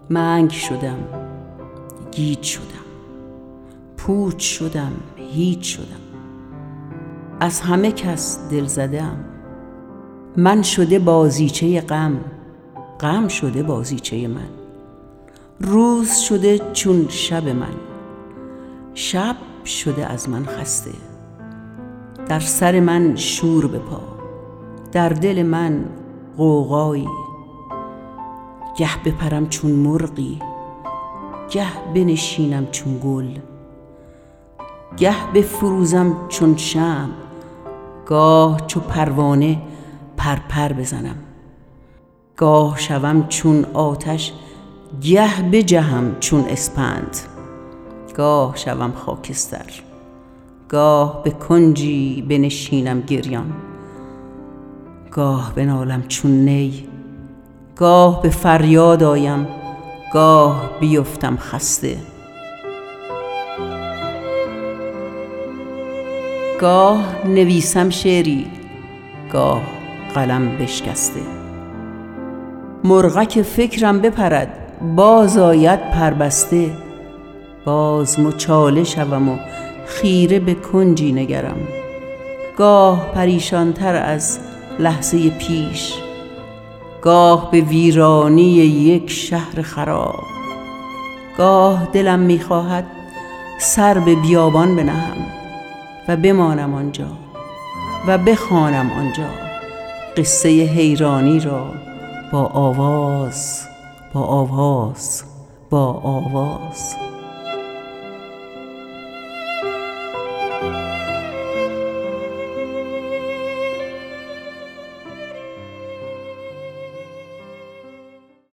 منگ شدم، گیج شدم، پوچ شدم، هیچ شدم. از همه کس دل زدم. من شده بازیچه غم، غم شده بازیچه من. روز شده چون شب من، شب شده از من خسته. در سر من شور بپا، در دل من غوغایی. گه بپرم چون مرغی، گه بنشینم چون گل. گه بفروزم چون شمع، گاه چو پروانه پرپر بزنم. گاه شوم چون آتش، گه بجهم چون اسپند. گاه شوم خاکستر، گاه به کنجی بنشینم گریان. گاه بنالم چون نی، گاه به فریاد آیم، گاه بیفتم خسته. گاه نویسم شعری، گاه قلم بشکسته. مرغک فکرم بپرد، باز آید پربسته. باز مچاله شوم و خیره به کنجی نگرم. گاه پریشانتر از لحظه پیش، گاه به ویرانی یک شهر خراب. گاه دلم می‌خواهد سر به بیابان بنهم و بمانم آنجا و بخوانم آنجا قصه حیرانی را با آواز، با آواز، با آواز.